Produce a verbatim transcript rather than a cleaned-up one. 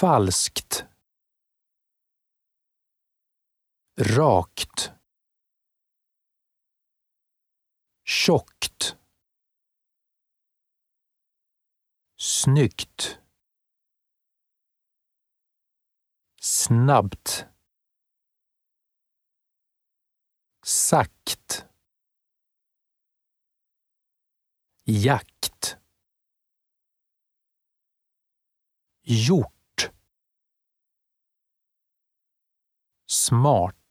falskt, rakt, tjockt, snyggt, snabbt, sakt, jakt, gjort, smart.